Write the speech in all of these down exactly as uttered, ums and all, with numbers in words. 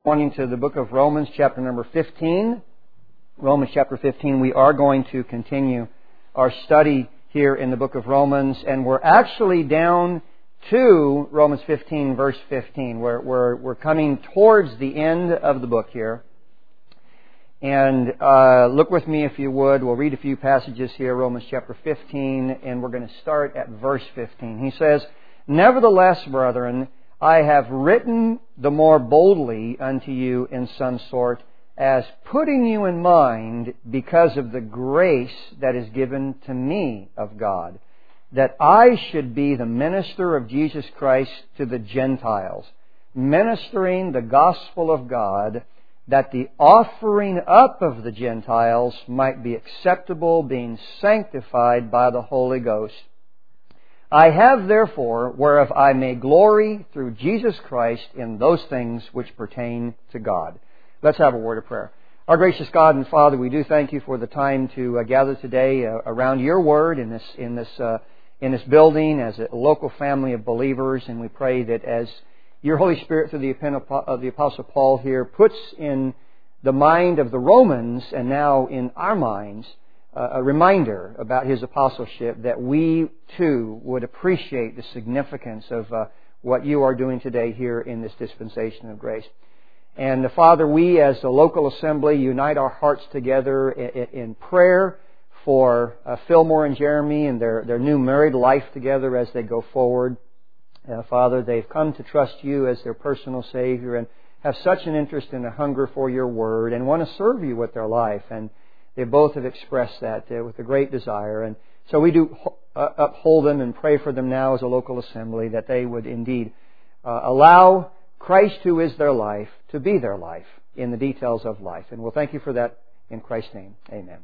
Pointing to the book of Romans, chapter number fifteen. Romans chapter fifteen, we are going to continue our study here in the book of Romans, and we're actually down to Romans fifteen, verse fifteen. We're, we're, we're coming towards the end of the book here. And uh, look with me if you would. We'll read a few passages here, Romans chapter fifteen, and we're going to start at verse fifteen. He says, "Nevertheless, brethren, I have written the more boldly unto you in some sort, as putting you in mind because of the grace that is given to me of God, that I should be the minister of Jesus Christ to the Gentiles, ministering the gospel of God, that the offering up of the Gentiles might be acceptable, being sanctified by the Holy Ghost. I have therefore, whereof I may glory through Jesus Christ in those things which pertain to God." Let's have a word of prayer. Our gracious God and Father, we do thank you for the time to uh, gather today uh, around your word in this in this uh, in this building as a local family of believers, and we pray that as your Holy Spirit through the pen of the Apostle Paul here puts in the mind of the Romans and now in our minds a reminder about his apostleship, that we too would appreciate the significance of uh, what you are doing today here in this dispensation of grace. And uh, Father, we as a local assembly unite our hearts together in, in prayer for uh, Fillmore and Jeremy and their, their new married life together as they go forward. Uh, Father, they've come to trust you as their personal Savior and have such an interest and a hunger for your word and want to serve you with their life. And they both have expressed that uh, with a great desire. And so we do uh, uphold them and pray for them now as a local assembly, that they would indeed uh, allow Christ, who is their life, to be their life in the details of life. And we'll thank you for that in Christ's name. Amen.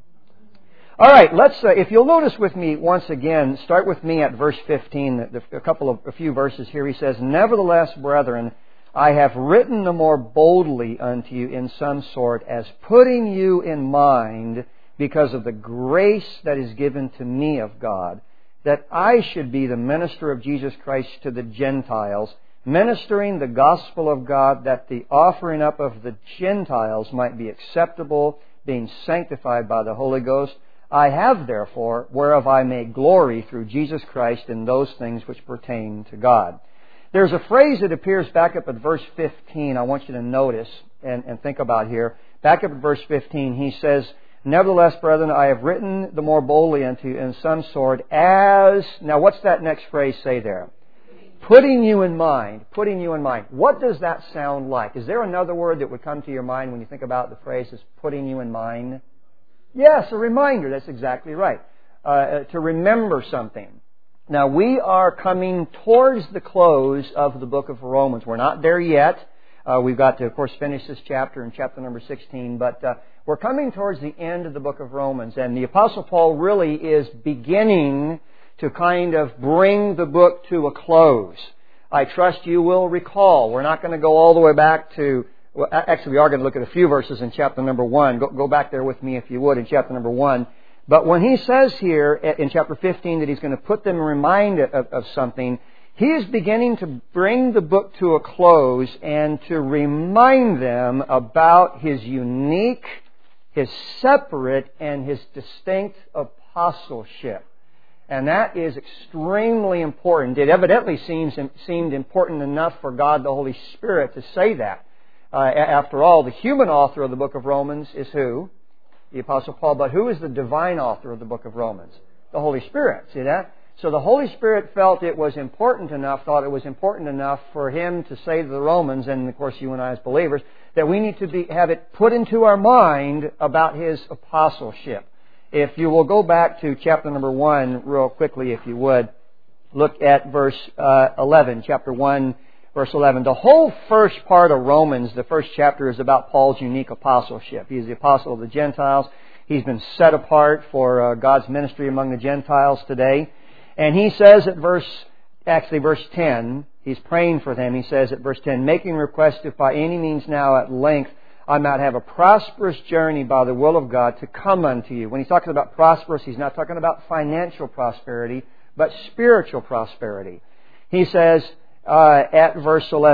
All right, let's, uh, if you'll notice with me once again, start with me at verse fifteen, the, the, a couple of, a few verses here. He says, "Nevertheless, brethren, I have written the more boldly unto you in some sort, as putting you in mind because of the grace that is given to me of God, that I should be the minister of Jesus Christ to the Gentiles, ministering the gospel of God, that the offering up of the Gentiles might be acceptable, being sanctified by the Holy Ghost. I have therefore, whereof I may glory through Jesus Christ in those things which pertain to God." There's a phrase that appears back up at verse fifteen I want you to notice and, and think about here. Back up at verse fifteen, he says, "Nevertheless, brethren, I have written the more boldly unto you in some sort, as..." Now, what's that next phrase say there? Putting you in mind. Putting you in mind. What does that sound like? Is there another word that would come to your mind when you think about the phrase as putting you in mind? Yes, a reminder. That's exactly right. Uh, to remember something. Now, we are coming towards the close of the book of Romans. We're not there yet. Uh, we've got to, of course, finish this chapter in chapter number sixteen. But uh, we're coming towards the end of the book of Romans. And the Apostle Paul really is beginning to kind of bring the book to a close. I trust you will recall. We're not going to go all the way back to... Well, actually, we are going to look at a few verses in chapter number one. Go, go back there with me, if you would, in chapter number one. But when he says here in chapter fifteen that he's going to put them in mind of, of something, he is beginning to bring the book to a close and to remind them about his unique, his separate, and his distinct apostleship. And that is extremely important. It evidently seems seemed important enough for God the Holy Spirit to say that. Uh, after all, the human author of the book of Romans is who? The Apostle Paul. But who is the divine author of the book of Romans? The Holy Spirit. See that? So the Holy Spirit felt it was important enough, thought it was important enough for him to say to the Romans, and of course you and I as believers, that we need to be, have it put into our mind about his apostleship. If you will go back to chapter number one real quickly, if you would, look at verse uh, eleven, chapter one, verse eleven. The whole first part of Romans, the first chapter, is about Paul's unique apostleship. He is the apostle of the Gentiles. He's been set apart for uh, God's ministry among the Gentiles today. And he says at verse, actually verse ten, he's praying for them. He says at verse ten, "Making request if by any means now at length I might have a prosperous journey by the will of God to come unto you." When he's talking about prosperous, he's not talking about financial prosperity, but spiritual prosperity. He says uh, at verse eleven,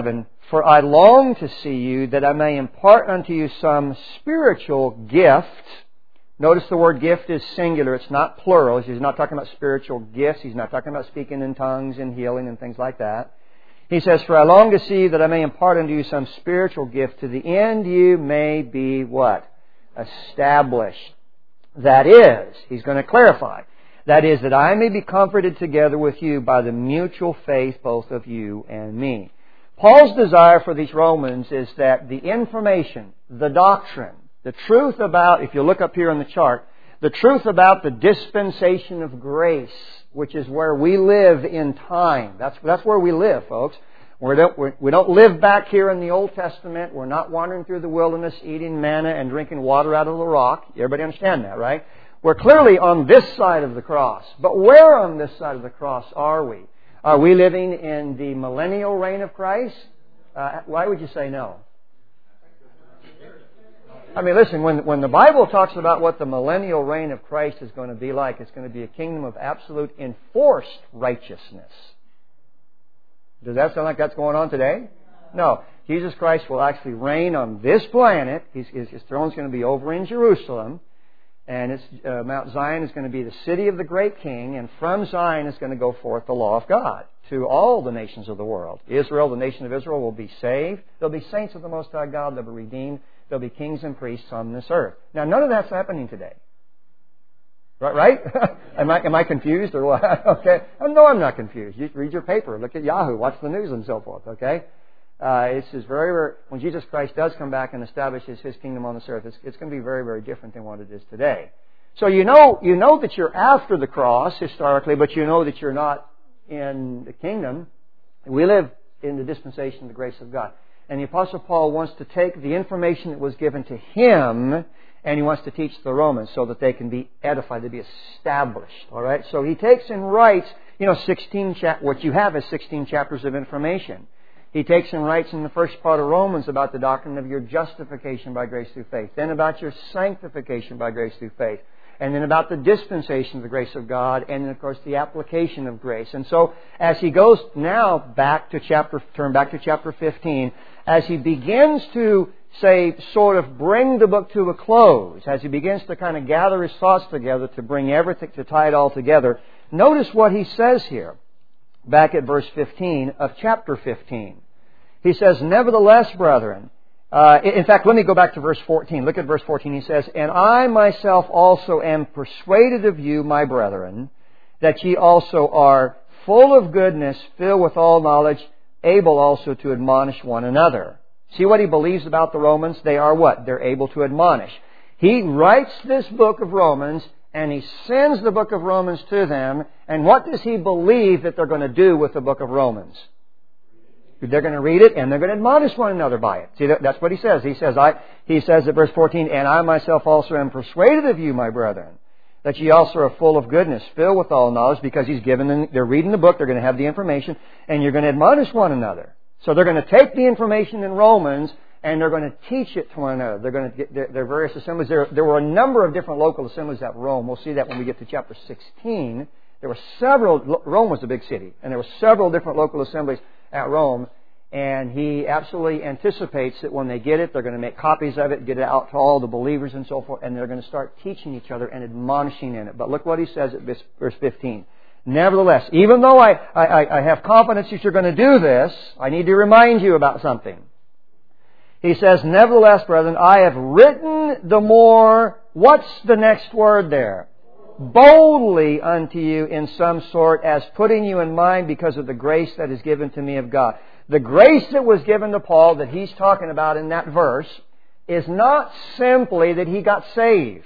For I long to see you, that I may impart unto you some spiritual gift. Notice the word gift is singular. It's not plural. He's not talking about spiritual gifts. He's not talking about speaking in tongues and healing and things like that. He says, for I long to see you, that I may impart unto you some spiritual gift, to the end you may be what? Established. That is, he's going to clarify, that is, that I may be comforted together with you by the mutual faith both of you and me. Paul's desire for these Romans is that the information, the doctrine, the truth about, if you look up here on the chart, the truth about the dispensation of grace, which is where we live in time. That's, that's where we live, folks. We don't, we're, we don't live back here in the Old Testament. We're not wandering through the wilderness eating manna and drinking water out of the rock. Everybody understand that, right? We're clearly on this side of the cross. But where on this side of the cross are we? Are we living in the millennial reign of Christ? Uh, why would you say no? I mean, listen, when, when the Bible talks about what the millennial reign of Christ is going to be like, it's going to be a kingdom of absolute enforced righteousness. Does that sound like that's going on today? No. Jesus Christ will actually reign on this planet. His, his, his throne is going to be over in Jerusalem. And it's, uh, Mount Zion is going to be the city of the great king. And from Zion is going to go forth the law of God to all the nations of the world. Israel, the nation of Israel, will be saved. There'll be saints of the Most High God. They'll be redeemed. There'll be kings and priests on this earth. Now, none of that's happening today. Right? Right? am I am I confused or what? Okay. Oh, no, I'm not confused. You read your paper, look at Yahoo, watch the news, and so forth. Okay. Uh, it's is very, very. When Jesus Christ does come back and establishes His kingdom on this earth, it's, it's going to be very, very different than what it is today. So you know, you know that you're after the cross historically, but you know that you're not in the kingdom. We live in the dispensation of the grace of God. And the Apostle Paul wants to take the information that was given to him, and he wants to teach the Romans so that they can be edified, to be established. All right. So he takes and writes, you know, sixteen. Cha- what you have is sixteen chapters of information. He takes and writes in the first part of Romans about the doctrine of your justification by grace through faith, then about your sanctification by grace through faith, and then about the dispensation of the grace of God, and then, of course, the application of grace. And so, as he goes now back to chapter, turn back to chapter fifteen, as he begins to, say, sort of bring the book to a close, as he begins to kind of gather his thoughts together to bring everything, to tie it all together, notice what he says here, back at verse fifteen of chapter fifteen. He says, nevertheless, brethren, Uh, in fact, let me go back to verse fourteen. Look at verse fourteen. He says, and I myself also am persuaded of you, my brethren, that ye also are full of goodness, filled with all knowledge, able also to admonish one another. See what he believes about the Romans? They are what? They're able to admonish. He writes this book of Romans, and he sends the book of Romans to them. And what does he believe that they're going to do with the book of Romans? They're going to read it and they're going to admonish one another by it. See, that's what he says. He says, I, he says at verse fourteen, and I myself also am persuaded of you, my brethren, that ye also are full of goodness, filled with all knowledge, because he's given them, they're reading the book, they're going to have the information, and you're going to admonish one another. So they're going to take the information in Romans and they're going to teach it to one another. They're going to get their, their various assemblies. There, there were a number of different local assemblies at Rome. We'll see that when we get to chapter sixteen. There were several, Rome was a big city, and there were several different local assemblies at Rome, and he absolutely anticipates that when they get it, they're going to make copies of it, get it out to all the believers and so forth, and they're going to start teaching each other and admonishing in it. But look what he says at verse fifteen. Nevertheless, even though I, I, I have confidence that you're going to do this, I need to remind you about something. He says, nevertheless, brethren, I have written the more, what's the next word there? Boldly unto you in some sort, as putting you in mind because of the grace that is given to me of God. The grace that was given to Paul that he's talking about in that verse is not simply that he got saved.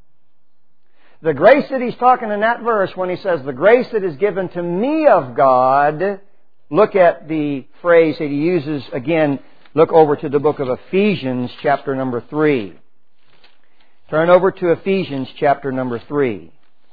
The grace that he's talking in that verse, when he says, the grace that is given to me of God, look at the phrase that he uses again. Look over to the book of Ephesians, chapter number three. Turn over to Ephesians, chapter number three.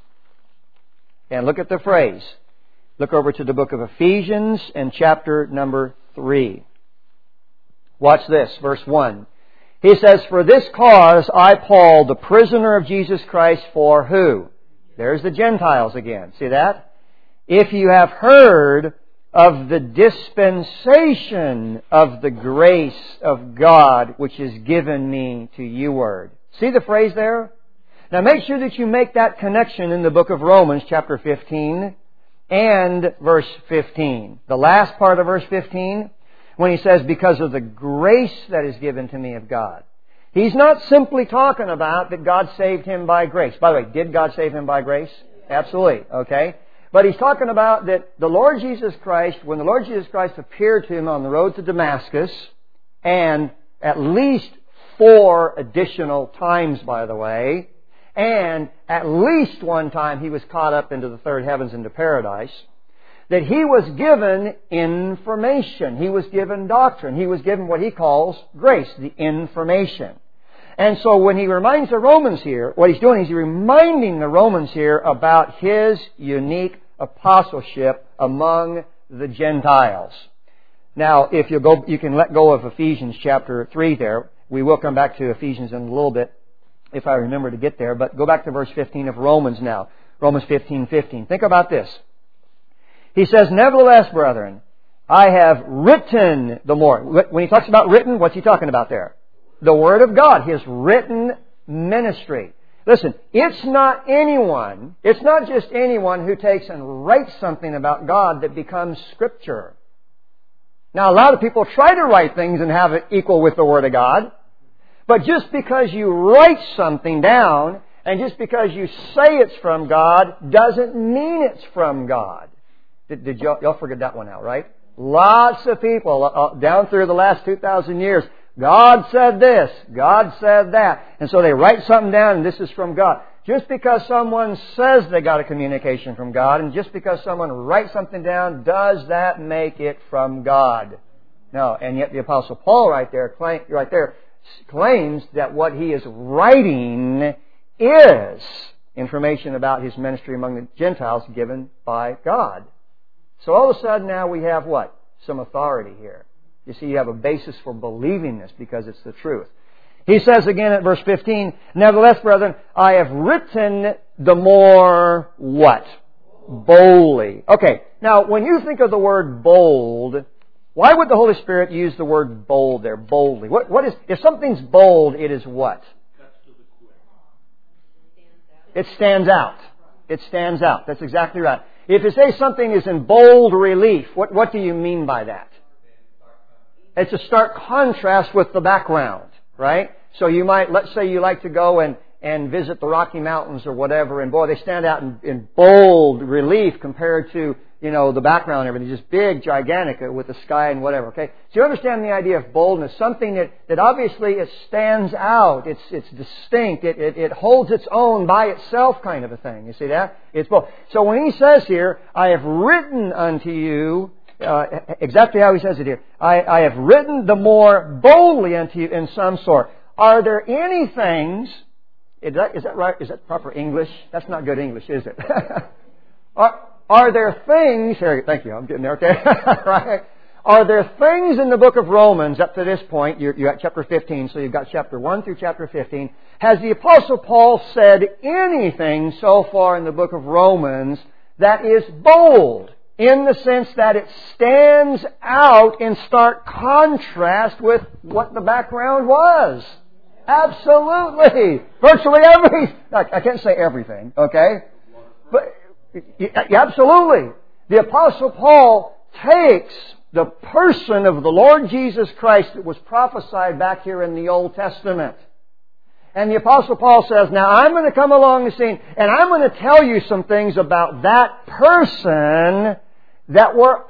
And look at the phrase. Look over to the book of Ephesians and chapter number three. Watch this, verse one. He says, for this cause I, Paul, the prisoner of Jesus Christ, for who? There's the Gentiles again. See that? If you have heard of the dispensation of the grace of God which is given me to youward. See the phrase there? Now make sure that you make that connection in the book of Romans chapter fifteen and verse fifteen. The last part of verse fifteen, when he says, because of the grace that is given to me of God. He's not simply talking about that God saved him by grace. By the way, did God save him by grace? Absolutely. Okay? But he's talking about that the Lord Jesus Christ, when the Lord Jesus Christ appeared to him on the road to Damascus, and at least four additional times, by the way, and at least one time he was caught up into the third heavens into paradise, that he was given information. He was given doctrine. He was given what he calls grace, the information. And so when he reminds the Romans here, what he's doing is he's reminding the Romans here about his unique apostleship among the Gentiles. Now, if you go, you can let go of Ephesians chapter three there. We will come back to Ephesians in a little bit if I remember to get there. But go back to verse fifteen of Romans now. Romans fifteen fifteen. Think about this. He says, nevertheless, brethren, I have written the more. When he talks about written, what's he talking about there? The Word of God, His written ministry. Listen, it's not anyone, it's not just anyone who takes and writes something about God that becomes Scripture. Now, a lot of people try to write things and have it equal with the Word of God. But just because you write something down, and just because you say it's from God, doesn't mean it's from God. Did, did y'all, y'all figure that one out, right? Lots of people uh, down through the last two thousand years, God said this, God said that. And so they write something down and this is from God. Just because someone says they got a communication from God, and just because someone writes something down, does that make it from God? No. And yet the Apostle Paul right there, claim, right there claims that what he is writing is information about his ministry among the Gentiles given by God. So all of a sudden now we have what? Some authority here. You see, you have a basis for believing this because it's the truth. He says again at verse fifteen, nevertheless, brethren, I have written the more what? Boldly. Okay, now when you think of the word bold, why would the Holy Spirit use the word bold there? Boldly. What, what is, if something's bold, it is what? It stands out. It stands out. That's exactly right. If you say something is in bold relief, what, what do you mean by that? It's a stark contrast with the background, right? So you might, let's say you like to go and, and visit the Rocky Mountains or whatever, and boy, they stand out in, in bold relief compared to, you know, the background and everything, just big, gigantic with the sky and whatever, okay? So you understand the idea of boldness, something that, that obviously it stands out, it's, it's distinct, it, it, it holds its own by itself kind of a thing, you see that? It's bold. So when he says here, I have written unto you, Uh, exactly how he says it here. I, I have written the more boldly unto you in some sort. Are there any things, is that, is that right? Is that proper English? That's not good English, is it? are, are there things, here, thank you, I'm getting there, okay? Right? Are there things in the book of Romans up to this point, you're, you're at chapter fifteen, so you've got chapter one through chapter fifteen. Has the Apostle Paul said anything so far in the book of Romans that is bold? In the sense that it stands out in stark contrast with what the background was. Absolutely. Virtually every, I can't say everything, okay? But absolutely. The Apostle Paul takes the person of the Lord Jesus Christ that was prophesied back here in the Old Testament. And the Apostle Paul says, now I'm going to come along the scene and I'm going to tell you some things about that person that were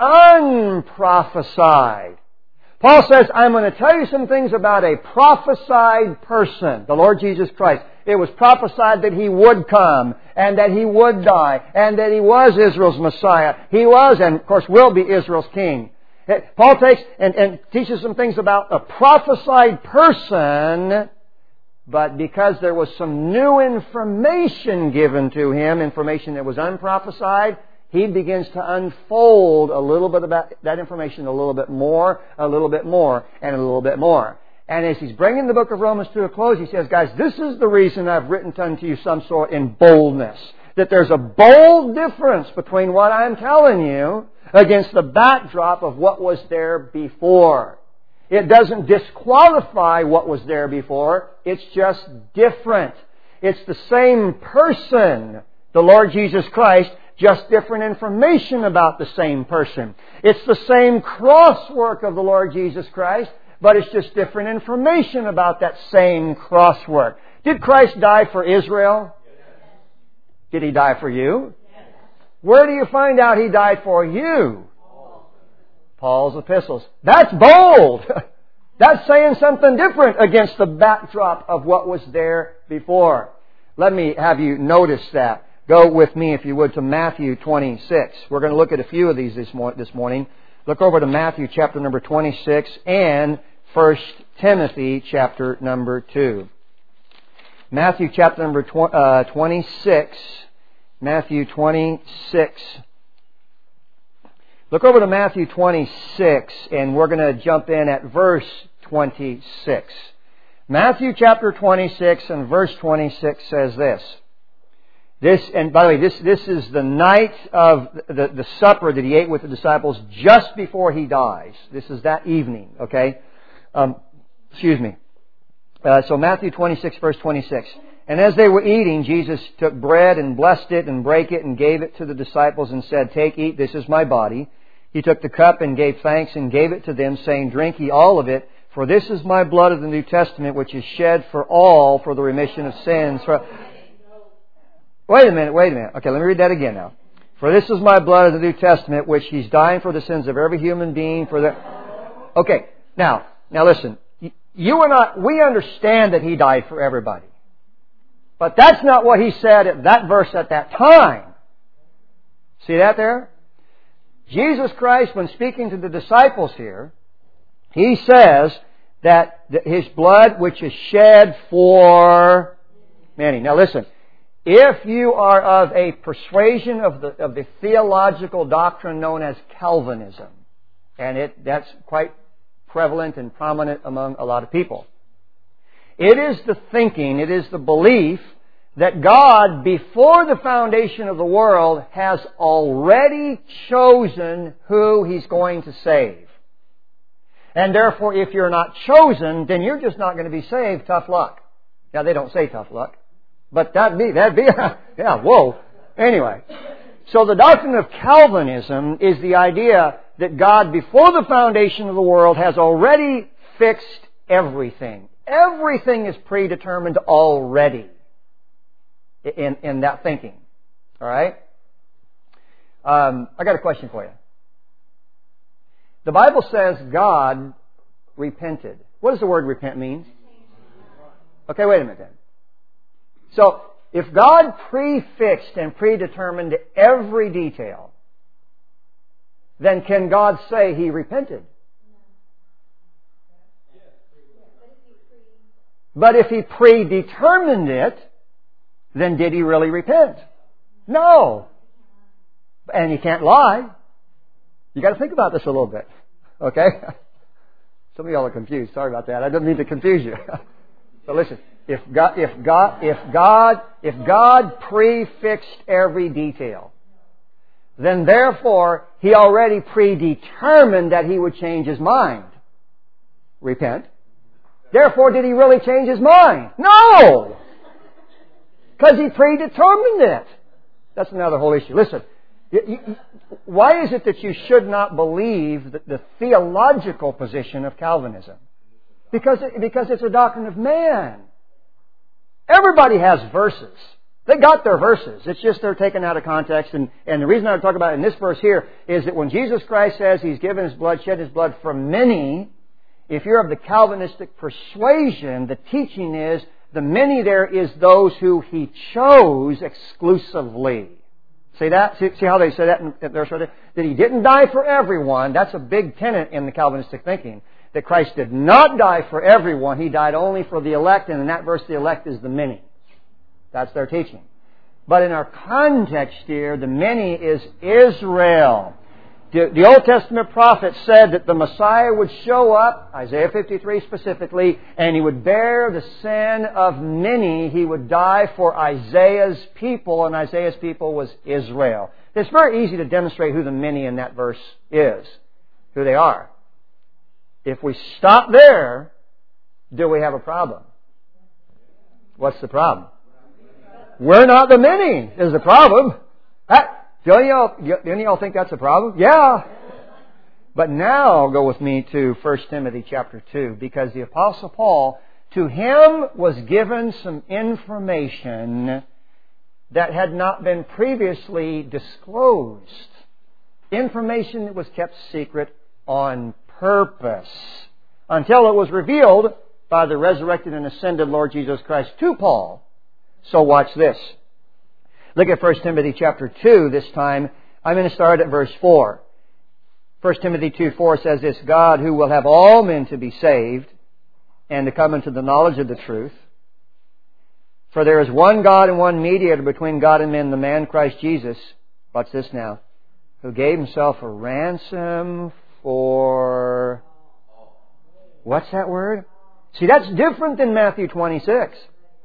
unprophesied. Paul says, I'm going to tell you some things about a prophesied person, the Lord Jesus Christ. It was prophesied that He would come, and that He would die, and that He was Israel's Messiah. He was, and of course will be, Israel's King. Paul takes and, and teaches some things about a prophesied person, but because there was some new information given to him, information that was unprophesied, he begins to unfold a little bit about that information a little bit more, a little bit more, and a little bit more. And as he's bringing the book of Romans to a close, he says, guys, this is the reason I've written unto you some sort in boldness. That there's a bold difference between what I'm telling you against the backdrop of what was there before. It doesn't disqualify what was there before. It's just different. It's the same person, the Lord Jesus Christ, just different information about the same person. It's the same crosswork of the Lord Jesus Christ, but it's just different information about that same crosswork. Did Christ die for Israel? Did He die for you? Where do you find out He died for you? Paul's epistles. That's bold! That's saying something different against the backdrop of what was there before. Let me have you notice that. Go with me, if you would, to Matthew twenty-six. We're going to look at a few of these this morning. Look over to Matthew chapter number twenty-six and First Timothy chapter number two. Matthew chapter number twenty-six. Matthew twenty-six. Look over to Matthew twenty-six, and we're going to jump in at verse twenty-six. Matthew chapter twenty-six and verse twenty-six says this. This, and by the way, this, this is the night of the, the supper that He ate with the disciples just before He dies. This is that evening, okay? Um, excuse me. Uh, so Matthew twenty-six, verse twenty-six. And as they were eating, Jesus took bread and blessed it and brake it and gave it to the disciples and said, "Take, eat, this is my body." He took the cup and gave thanks and gave it to them, saying, "Drink ye all of it, for this is my blood of the New Testament, which is shed for all for the remission of sins." For... Wait a minute, wait a minute. Okay, let me read that again now. "For this is my blood of the New Testament, which He's dying for the sins of every human being." For the... Okay, now, now listen. You and I, we understand that He died for everybody. But that's not what He said at that verse at that time. See that there? Jesus Christ, when speaking to the disciples here, He says that His blood which is shed for many. Now listen, if you are of a persuasion of the, of the theological doctrine known as Calvinism, and it that's quite prevalent and prominent among a lot of people, it is the thinking, it is the belief that God, before the foundation of the world, has already chosen who He's going to save. And therefore, if you're not chosen, then you're just not going to be saved. Tough luck. Now, they don't say tough luck. But that'd be, that'd be, yeah, whoa. Anyway. So the doctrine of Calvinism is the idea that God, before the foundation of the world, has already fixed everything. Everything is predetermined already in, in that thinking. All right? Um, I got a question for you. The Bible says God repented. What does the word repent mean? Okay, wait a minute then. So, if God prefixed and predetermined every detail, then can God say He repented? But if He predetermined it, then did He really repent? No. And He can't lie. You got to think about this a little bit. Okay? Some of y'all are confused. Sorry about that. I didn't mean to confuse you. But listen, if God, if God, if God, if God prefixed every detail, then therefore He already predetermined that He would change His mind. Repent. Therefore, did He really change His mind? No! Because He predetermined it. That's another whole issue. Listen, you, you, why is it that you should not believe the, the theological position of Calvinism? Because, it, because it's a doctrine of man. Everybody has verses. They got their verses. It's just they're taken out of context. And, and the reason I talk about it in this verse here is that when Jesus Christ says He's given His blood, shed His blood for many, if you're of the Calvinistic persuasion, the teaching is the many there is those who He chose exclusively. See that? See, see how they say that in verse right there? That He didn't die for everyone. That's a big tenet in the Calvinistic thinking. That Christ did not die for everyone. He died only for the elect, and in that verse the elect is the many. That's their teaching. But in our context here, the many is Israel. The, the Old Testament prophet said that the Messiah would show up, Isaiah fifty-three specifically, and He would bear the sin of many. He would die for Isaiah's people, and Isaiah's people was Israel. It's very easy to demonstrate who the many in that verse is, who they are. If we stop there, do we have a problem? What's the problem? We're not the many is the problem. That, do any of y'all, do any of y'all think that's a problem? Yeah. But now go with me to First Timothy chapter two, because the Apostle Paul, to him was given some information that had not been previously disclosed. Information that was kept secret on purpose until it was revealed by the resurrected and ascended Lord Jesus Christ to Paul. So watch this. Look at First Timothy chapter two this time. I'm going to start at verse four. First Timothy two four says this, God who will have all men to be saved and to come into the knowledge of the truth. For there is one God and one mediator between God and men, the man Christ Jesus. Watch this now. Who gave Himself a ransom for... What's that word? See, that's different than Matthew twenty-six.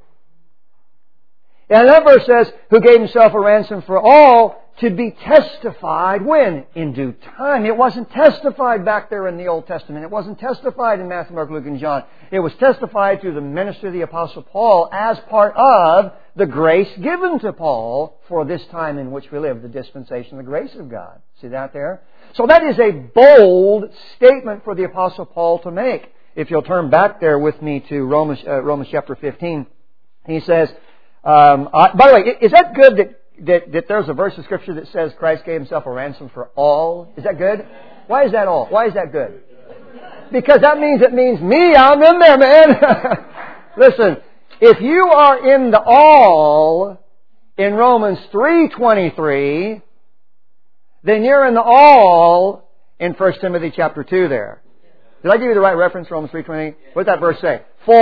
And that verse says, who gave Himself a ransom for all to be testified when? In due time. It wasn't testified back there in the Old Testament. It wasn't testified in Matthew, Mark, Luke, and John. It was testified through the ministry of the Apostle Paul as part of the grace given to Paul for this time in which we live, the dispensation of the grace of God. See that there? So that is a bold statement for the Apostle Paul to make. If you'll turn back there with me to Romans, uh, Romans chapter fifteen, he says, um, I, by the way, is that good that That, that there's a verse of Scripture that says Christ gave Himself a ransom for all? Is that good? Why is that all? Why is that good? Because that means it means me. I'm in there, man. Listen, if you are in the all in Romans three twenty-three, then you're in the all in First Timothy chapter two there. Did I give you the right reference, Romans three twenty? What did that verse say? For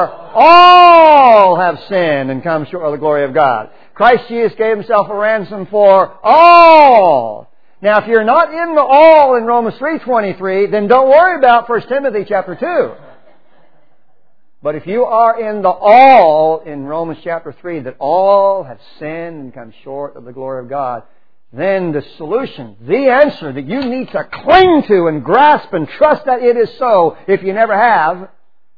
all have sinned and come short of the glory of God. Christ Jesus gave Himself a ransom for all. Now, if you're not in the all in Romans three twenty-three, then don't worry about First Timothy chapter two. But if you are in the all in Romans chapter three, that all have sinned and come short of the glory of God, then the solution, the answer that you need to cling to and grasp and trust that it is so, if you never have,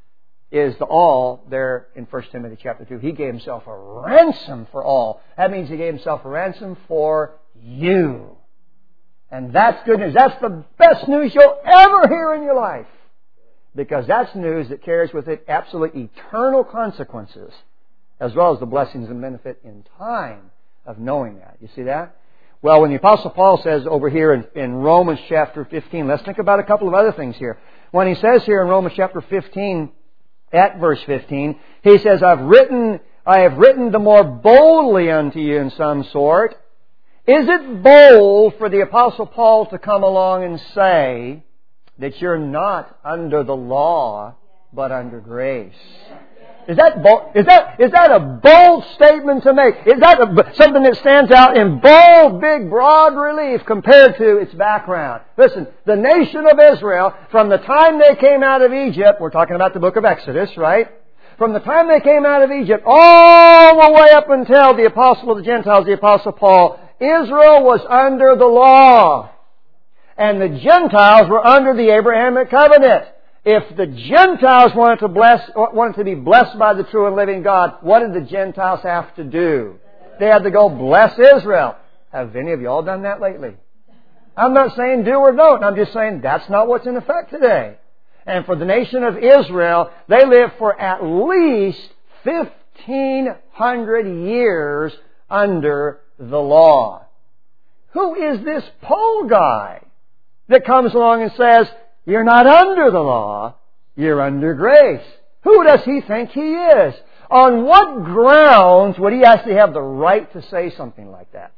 is the all there in First Timothy chapter two. He gave Himself a ransom for all. That means He gave Himself a ransom for you. And that's good news. That's the best news you'll ever hear in your life. Because that's news that carries with it absolute eternal consequences, as well as the blessings and benefit in time of knowing that. You see that? Well, when the Apostle Paul says over here in, in Romans chapter fifteen, let's think about a couple of other things here. When he says here in Romans chapter fifteen, at verse fifteen, he says, I've written, I have written the more boldly unto you in some sort. Is it bold for the Apostle Paul to come along and say that you're not under the law, but under grace? Is that bold? Is that is that a bold statement to make? Is that a, something that stands out in bold, big, broad relief compared to its background? Listen, the nation of Israel, from the time they came out of Egypt, we're talking about the book of Exodus, right? From the time they came out of Egypt, all the way up until the apostle of the Gentiles, the Apostle Paul, Israel was under the law. And the Gentiles were under the Abrahamic covenant. If the Gentiles wanted to bless, wanted to be blessed by the true and living God, what did the Gentiles have to do? They had to go bless Israel. Have any of you all done that lately? I'm not saying do or don't. I'm just saying that's not what's in effect today. And for the nation of Israel, they lived for at least fifteen hundred years under the law. Who is this Paul guy that comes along and says, you're not under the law, you're under grace? Who does he think he is? On what grounds would he actually have the right to say something like that?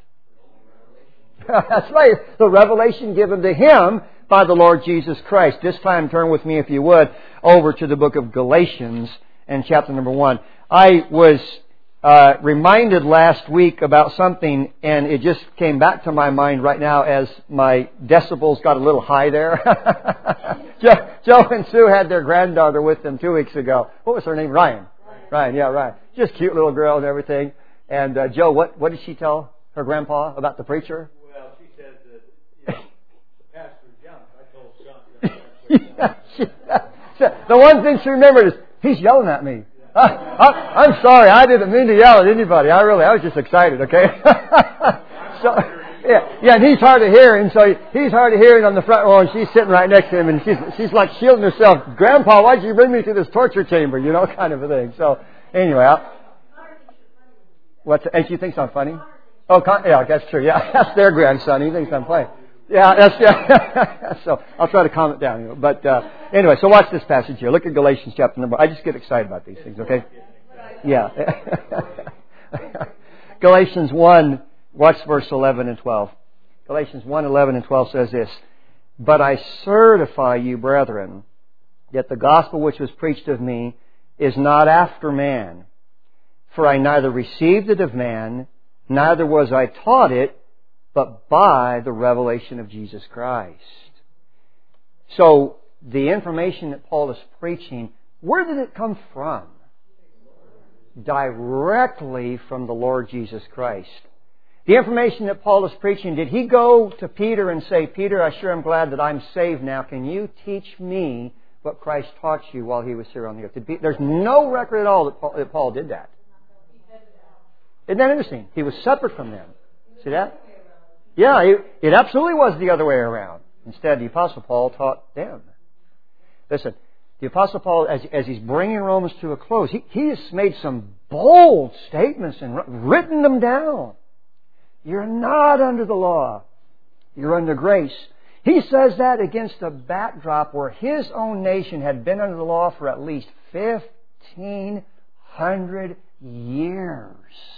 That's right. The revelation given to him by the Lord Jesus Christ. This time, turn with me, if you would, over to the book of Galatians and chapter number one. I was uh, reminded last week about something, and it just came back to my mind right now as my decibels got a little high there. Joe, Joe and Sue had their granddaughter with them two weeks ago. What was her name? Ryan. Ryan, Ryan yeah, Ryan. Just cute little girl and everything. And uh, Joe, what, what did she tell her grandpa about the preacher? The one thing she remembered is, he's yelling at me. I, I, I'm sorry, I didn't mean to yell at anybody. I really, I was just excited, okay? So, yeah, yeah, and he's hard of hearing, so he's hard of hearing on the front row, and she's sitting right next to him, and she's she's like shielding herself. Grandpa, why'd you bring me to this torture chamber? You know, kind of a thing. So, anyway, I, what's and she thinks I'm funny. Oh, yeah, that's true. Yeah, that's their grandson. He thinks I'm funny. Yeah, that's yeah. So I'll try to calm it down. You know. But uh, anyway, so watch this passage here. Look at Galatians chapter number. I just get excited about these things. Okay. Yeah. Galatians one. Watch verse eleven and twelve. Galatians one, eleven and twelve says this: But I certify you, brethren, that the gospel which was preached of me is not after man. For I neither received it of man, neither was I taught it, but by the revelation of Jesus Christ. So, the information that Paul is preaching, where did it come from? Directly from the Lord Jesus Christ. The information that Paul is preaching, did he go to Peter and say, Peter, I sure am glad that I'm saved now. Can you teach me what Christ taught you while he was here on the earth? There's no record at all that Paul, that Paul did that. Isn't that interesting? He was separate from them. See that? Yeah, it, it absolutely was the other way around. Instead, the Apostle Paul taught them. Listen, the Apostle Paul, as, as he's bringing Romans to a close, he, he has made some bold statements and written them down. You're not under the law. You're under grace. He says that against a backdrop where his own nation had been under the law for at least fifteen hundred years.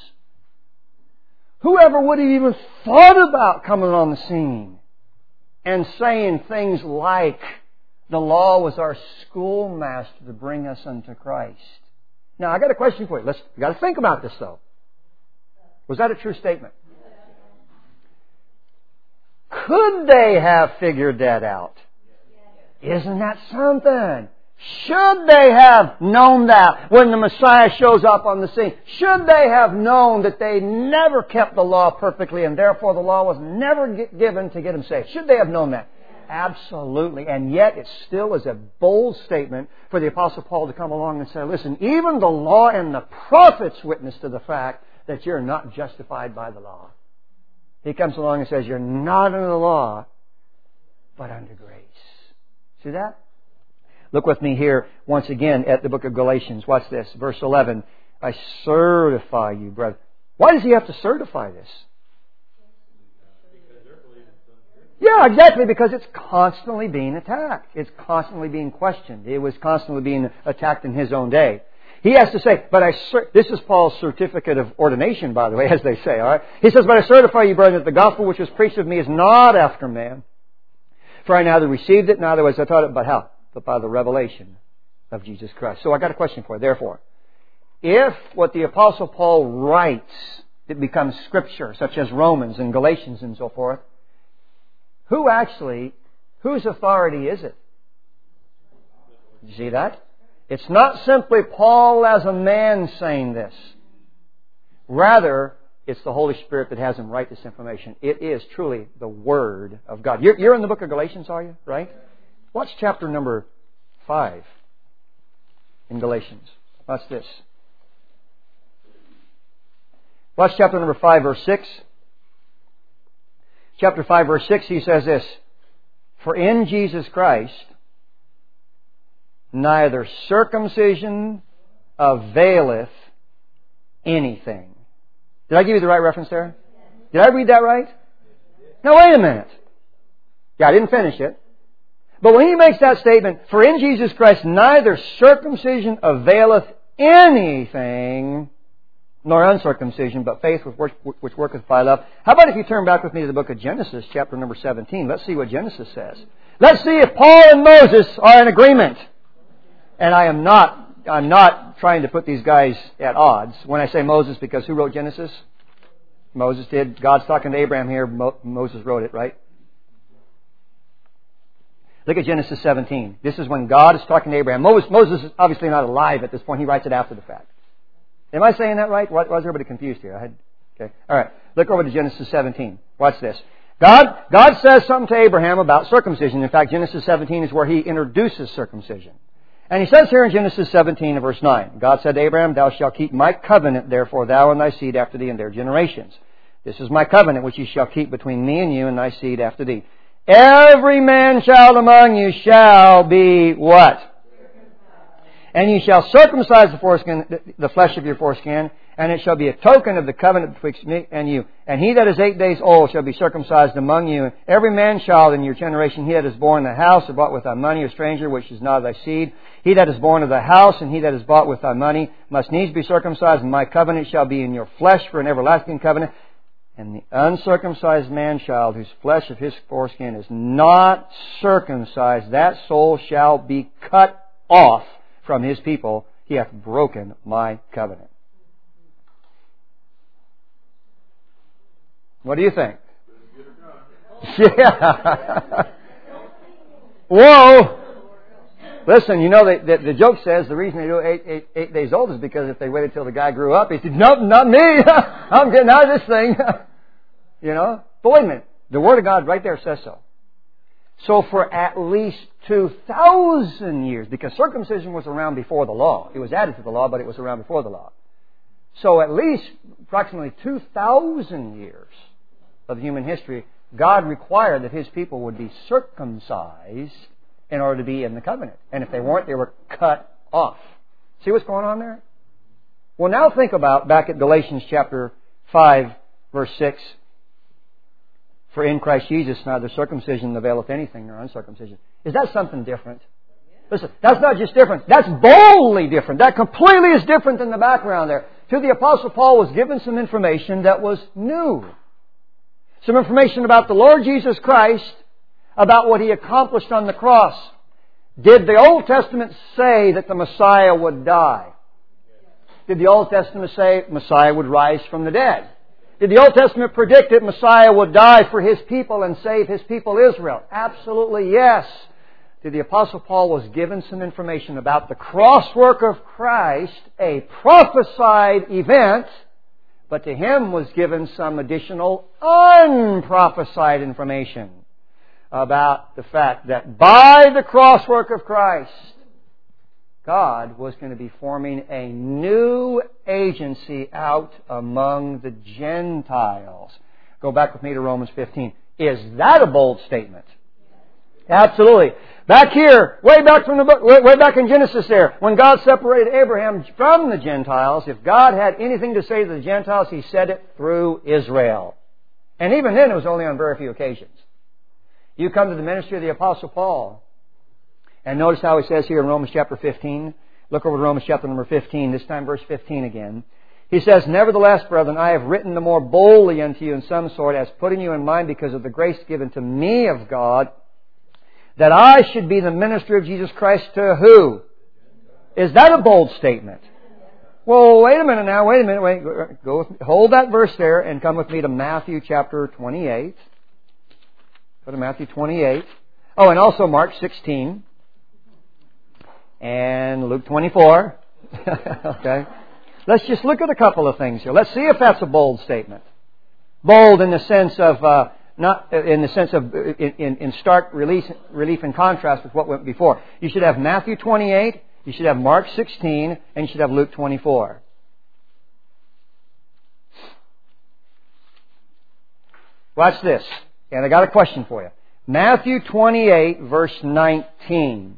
Whoever would have even thought about coming on the scene and saying things like, the law was our schoolmaster to bring us unto Christ. Now, I got a question for you. Let's, you got to think about this, though. Was that a true statement? Could they have figured that out? Isn't that something? Should they have known that when the Messiah shows up on the scene? Should they have known that they never kept the law perfectly and therefore the law was never given to get them saved? Should they have known that? Absolutely. And yet it still is a bold statement for the Apostle Paul to come along and say, listen, even the law and the prophets witness to the fact that you're not justified by the law. He comes along and says, you're not under the law, but under grace. See that? Look with me here once again at the book of Galatians. Watch this. Verse eleven. I certify you, brother. Why does he have to certify this? Yeah, exactly, because it's constantly being attacked. It's constantly being questioned. It was constantly being attacked in his own day. He has to say, but I, this is Paul's certificate of ordination, by the way, as they say, all right? He says, but I certify you, brethren, that the gospel which was preached of me is not after man. For I neither received it, neither was I taught it, but how? But by the revelation of Jesus Christ. So I got a question for you. Therefore, if what the Apostle Paul writes, it becomes Scripture, such as Romans and Galatians and so forth, who actually, whose authority is it? Did you see that? It's not simply Paul as a man saying this. Rather, it's the Holy Spirit that has him write this information. It is truly the Word of God. You're, you're in the book of Galatians, are you? Right? Watch chapter number five in Galatians. Watch this. Watch chapter number five, verse six. Chapter five, verse six, he says this: For in Jesus Christ neither circumcision availeth anything. Did I give you the right reference there? Did I read that right? Now wait a minute. Yeah, I didn't finish it. But when he makes that statement, for in Jesus Christ neither circumcision availeth anything, nor uncircumcision, but faith which worketh by love. How about if you turn back with me to the book of Genesis, chapter number seventeen. Let's see what Genesis says. Let's see if Paul and Moses are in agreement. And I am not, I'm not trying to put these guys at odds when I say Moses, because who wrote Genesis? Moses did. God's talking to Abraham here. Mo- Moses wrote it, right? Look at Genesis seventeen. This is when God is talking to Abraham. Moses, Moses is obviously not alive at this point. He writes it after the fact. Am I saying that right? Why, why is everybody confused here? I had, okay. All right. Look over to Genesis seventeen. Watch this. God, God says something to Abraham about circumcision. In fact, Genesis seventeen is where He introduces circumcision. And He says here in Genesis seventeen and verse nine, God said to Abraham, Thou shalt keep my covenant, therefore, thou and thy seed after thee in their generations. This is my covenant which ye shall keep between me and you and thy seed after thee. Every man-child among you shall be what? And ye shall circumcise the foreskin, the flesh of your foreskin, and it shall be a token of the covenant betwixt me and you. And he that is eight days old shall be circumcised among you. Every man-child in your generation, he that is born in the house or bought with thy money, a stranger which is not of thy seed, he that is born of the house and he that is bought with thy money, must needs be circumcised, and my covenant shall be in your flesh for an everlasting covenant. And the uncircumcised man-child, whose flesh of his foreskin is not circumcised, that soul shall be cut off from his people. He hath broken my covenant. What do you think? Yeah. Whoa! Listen, you know, the, the, the joke says the reason they do eight, eight, eight days old is because if they waited till the guy grew up, he said, nope, not me. I'm getting out of this thing. You know? But wait a minute. The Word of God right there says so. So for at least two thousand years, because circumcision was around before the law. It was added to the law, but it was around before the law. So at least approximately two thousand years of human history, God required that His people would be circumcised in order to be in the covenant. And if they weren't, they were cut off. See what's going on there? Well, now think about back at Galatians chapter five, verse six. For in Christ Jesus neither circumcision availeth anything nor uncircumcision. Is that something different? Listen, that's not just different. That's boldly different. That completely is different than the background there. To the Apostle Paul was given some information that was new. Some information about the Lord Jesus Christ, about what He accomplished on the cross. Did the Old Testament say that the Messiah would die? Did the Old Testament say Messiah would rise from the dead? Did the Old Testament predict that Messiah would die for His people and save His people Israel? Absolutely yes. Did the Apostle Paul was given some information about the cross work of Christ, a prophesied event, but to him was given some additional unprophesied information about the fact that by the cross work of Christ, God was going to be forming a new agency out among the Gentiles. Go back with me to Romans fifteen. Is that a bold statement? Absolutely. Back here, way back from the book, way, way back in Genesis there, when God separated Abraham from the Gentiles, if God had anything to say to the Gentiles, He said it through Israel. And even then, it was only on very few occasions. You come to the ministry of the Apostle Paul, and notice how he says here in Romans chapter fifteen. Look over to Romans chapter number fifteen, this time verse fifteen again. He says, Nevertheless, brethren, I have written the more boldly unto you in some sort, as putting you in mind because of the grace given to me of God, that I should be the minister of Jesus Christ to who? Is that a bold statement? Well, wait a minute now, wait a minute, wait, go with me, hold that verse there and come with me to Matthew chapter twenty-eight. Go to Matthew twenty-eight. Oh, and also Mark sixteen. And Luke twenty-four. Okay. Let's just look at a couple of things here. Let's see if that's a bold statement. Bold in the sense of, uh, not in the sense of, in, in, in stark relief, relief and contrast with what went before. You should have Matthew twenty-eight, you should have Mark sixteen, and you should have Luke twenty-four. Watch this. And I got a question for you. Matthew twenty-eight, verse nineteen.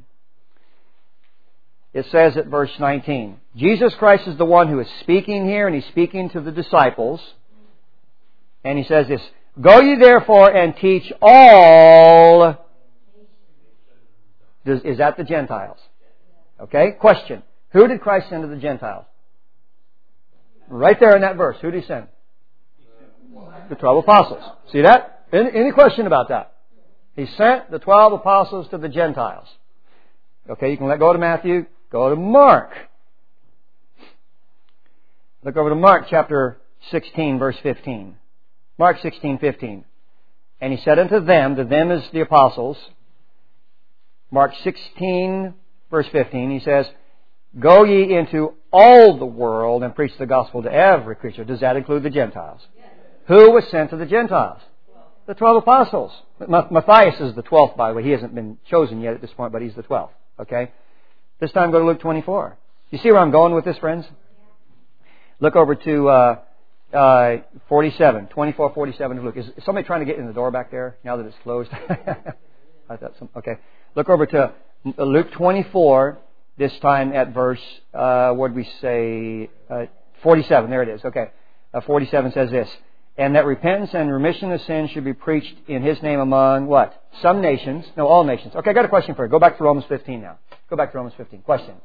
It says at verse nineteen, Jesus Christ is the one who is speaking here, and He's speaking to the disciples. And He says this, Go ye therefore and teach all... Does, is that the Gentiles? Okay, question. Who did Christ send to the Gentiles? Right there in that verse. Who did He send? The twelve apostles. See that? Any, any question about that? He sent the twelve apostles to the Gentiles. Okay, you can let go to Matthew. Go to Mark. Look over to Mark chapter sixteen, verse fifteen. Mark sixteen, fifteen. And He said unto them, to them is the apostles. Mark sixteen, verse fifteen, He says, Go ye into all the world and preach the gospel to every creature. Does that include the Gentiles? Yes. Who was sent to the Gentiles? The twelve apostles. Matthias is the twelfth, by the way. He hasn't been chosen yet at this point, but he's the twelfth. Okay? This time go to Luke twenty-four. You see where I'm going with this, friends? Look over to uh, uh, forty-seven. twenty-four forty-seven of Luke. Is somebody trying to get in the door back there now that it's closed? I thought some, okay. Look over to Luke twenty-four, this time at verse, uh, what did we say? Uh, forty-seven. There it is. Okay. Uh, forty-seven says this. And that repentance and remission of sins should be preached in His name among what? Some nations. No, all nations. Okay, I got a question for you. Go back to Romans fifteen now. Go back to Romans fifteen. Question.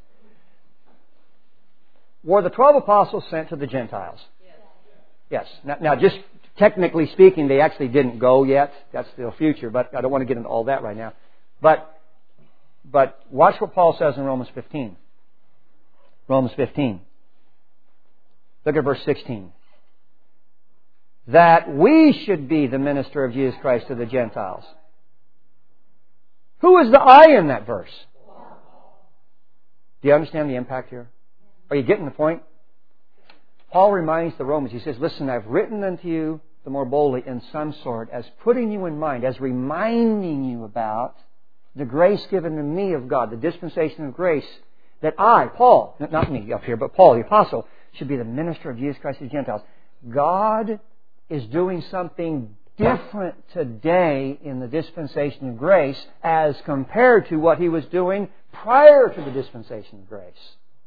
Were the twelve apostles sent to the Gentiles? Yes. Now, now, just technically speaking, they actually didn't go yet. That's still future, but I don't want to get into all that right now. But, but watch what Paul says in Romans fifteen. Romans fifteen. Look at verse sixteen. That we should be the minister of Jesus Christ to the Gentiles. Who is the I in that verse? Do you understand the impact here? Are you getting the point? Paul reminds the Romans, he says, listen, I've written unto you the more boldly in some sort, as putting you in mind, as reminding you about the grace given to me of God, the dispensation of grace, that I, Paul, not me up here, but Paul, the apostle, should be the minister of Jesus Christ to the Gentiles. God is doing something different today in the dispensation of grace as compared to what He was doing prior to the dispensation of grace.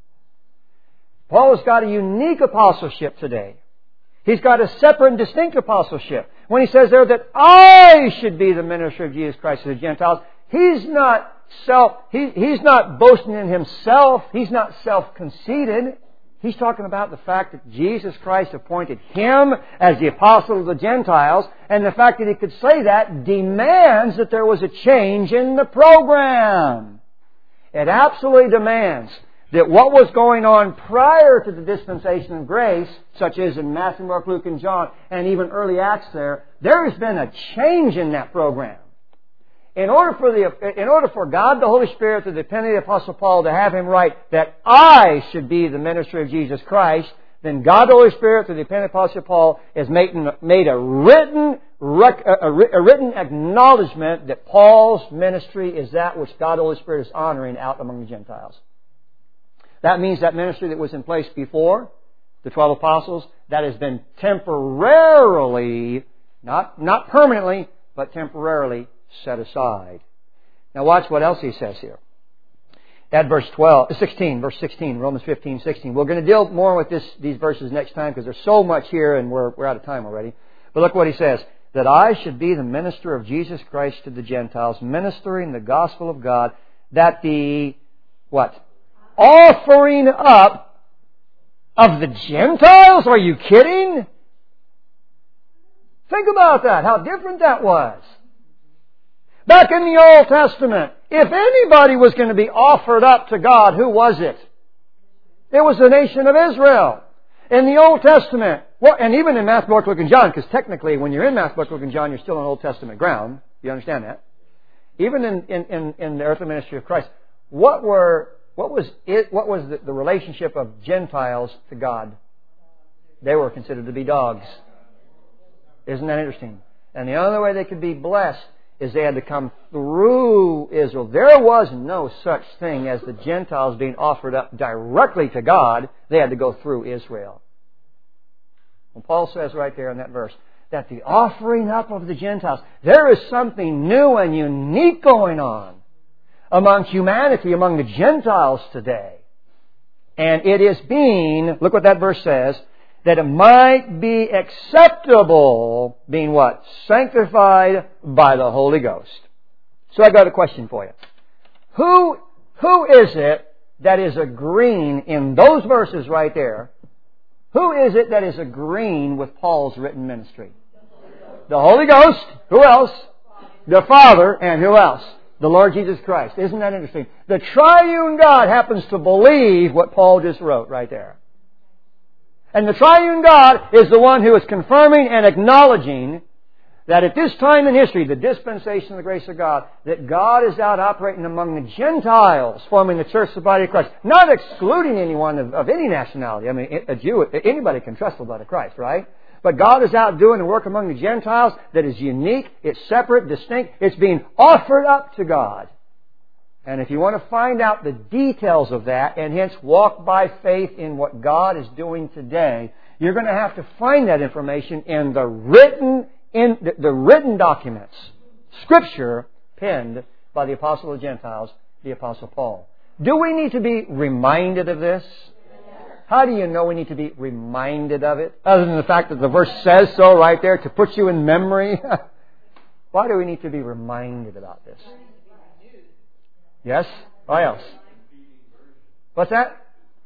Paul has got a unique apostleship today. He's got a separate and distinct apostleship. When he says there that I should be the minister of Jesus Christ to the Gentiles, he's not self, he, he's not boasting in himself. He's not self-conceited. He's talking about the fact that Jesus Christ appointed him as the apostle of the Gentiles, and the fact that he could say that demands that there was a change in the program. It absolutely demands that what was going on prior to the dispensation of grace, such as in Matthew, Mark, Luke, and John, and even early Acts there, there has been a change in that program. In order for the, in order for God, the Holy Spirit, to depend on the Apostle Paul to have him write that I should be the minister of Jesus Christ, then God, the Holy Spirit, to depend on the Apostle Paul, has made, made a written, rec, a, a written acknowledgement that Paul's ministry is that which God, the Holy Spirit, is honoring out among the Gentiles. That means that ministry that was in place before the twelve apostles, that has been temporarily, not, not permanently, but temporarily set aside. Now watch what else he says here. At verse twelve, sixteen, verse sixteen, Romans fifteen, sixteen. We're going to deal more with this, these verses next time because there's so much here and we're, we're out of time already. But look what he says. That I should be the minister of Jesus Christ to the Gentiles, ministering the gospel of God, that the, what? Offering up of the Gentiles? Are you kidding? Think about that, how different that was. Back in the Old Testament, if anybody was going to be offered up to God, who was it? It was the nation of Israel. In the Old Testament, well, and even in Matthew, Mark, Luke, and John, because technically when you're in Matthew, Mark, Luke, and John, you're still on Old Testament ground. You understand that? Even in, in, in, in the earthly ministry of Christ, what were what was it? What was the, the relationship of Gentiles to God? They were considered to be dogs. Isn't that interesting? And the only way they could be blessed is they had to come through Israel. There was no such thing as the Gentiles being offered up directly to God. They had to go through Israel. Well, Paul says right there in that verse that the offering up of the Gentiles, there is something new and unique going on among humanity, among the Gentiles today. And it is being, look what that verse says, that it might be acceptable, being what? Sanctified by the Holy Ghost. So I got a question for you. Who, who is it that is agreeing in those verses right there? Who is it that is agreeing with Paul's written ministry? The Holy Ghost. Who else? The Father. And who else? The Lord Jesus Christ. Isn't that interesting? The triune God happens to believe what Paul just wrote right there. And the triune God is the one who is confirming and acknowledging that at this time in history, the dispensation of the grace of God, that God is out operating among the Gentiles, forming the church, the body of Christ. Not excluding anyone of, of any nationality. I mean, a Jew, anybody can trust the blood of Christ, right? But God is out doing the work among the Gentiles that is unique, it's separate, distinct, it's being offered up to God. And if you want to find out the details of that and hence walk by faith in what God is doing today, you're going to have to find that information in the written in the, the written documents, Scripture penned by the Apostle of the Gentiles, the Apostle Paul. Do we need to be reminded of this? How do you know we need to be reminded of it? Other than the fact that the verse says so right there to put you in memory. Why do we need to be reminded about this? Yes? Why else? What's that?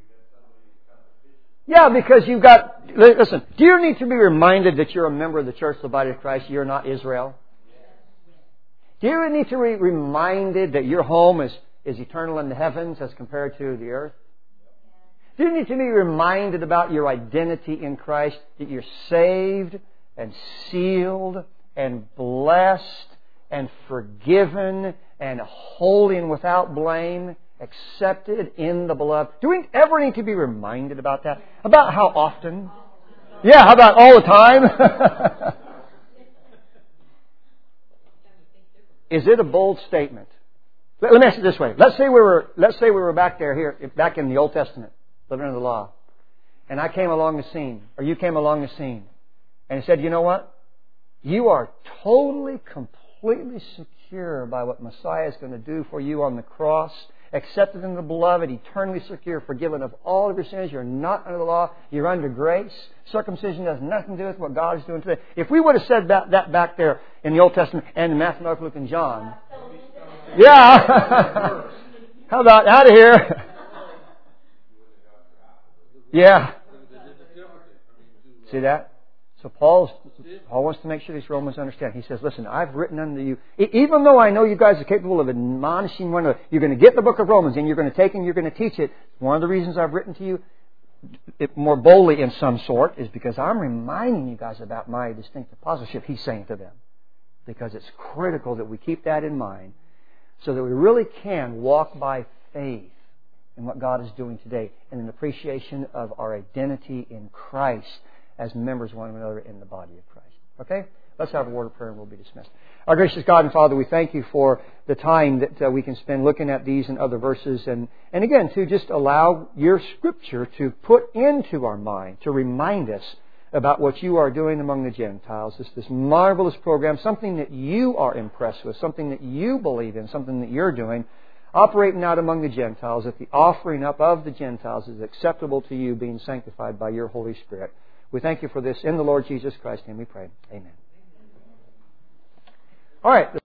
Yeah, because you've got... Listen, do you need to be reminded that you're a member of the Church of the Body of Christ? You're not Israel? Do you need to be reminded that your home is, is eternal in the heavens as compared to the earth? Do you need to be reminded about your identity in Christ, that you're saved and sealed and blessed and forgiven and holy and without blame, accepted in the beloved? Do we ever need to be reminded about that? About how often? Yeah, how about all the time? Is it a bold statement? Let me ask it this way. Let's say we were, let's say we were back there, here, back in the Old Testament, living under the law, and I came along the scene, or you came along the scene, and said, you know what? You are totally, completely secure by what Messiah is going to do for you on the cross, accepted in the beloved, eternally secure, forgiven of all of your sins. You're not under the law. You're under grace. Circumcision has nothing to do with what God is doing today. If we would have said that, that back there in the Old Testament and in Matthew, Mark, Luke, and John, yeah. How about out of here? Yeah. See that? So Paul's, Paul wants to make sure these Romans understand. He says, listen, I've written unto you, even though I know you guys are capable of admonishing one another, you're going to get the book of Romans and you're going to take it and you're going to teach it. One of the reasons I've written to you it more boldly in some sort is because I'm reminding you guys about my distinct apostleship, he's saying to them. Because it's critical that we keep that in mind so that we really can walk by faith in what God is doing today and an appreciation of our identity in Christ as members of one another in the body of Christ. Okay? Let's have a word of prayer and we'll be dismissed. Our gracious God and Father, we thank you for the time that uh, we can spend looking at these and other verses and, and again, to just allow your Scripture to put into our mind, to remind us about what you are doing among the Gentiles. This, this marvelous program, something that you are impressed with, something that you believe in, something that you're doing, operating out among the Gentiles, that the offering up of the Gentiles is acceptable to you, being sanctified by your Holy Spirit. We thank you for this in the Lord Jesus Christ's name we pray. Amen. All right.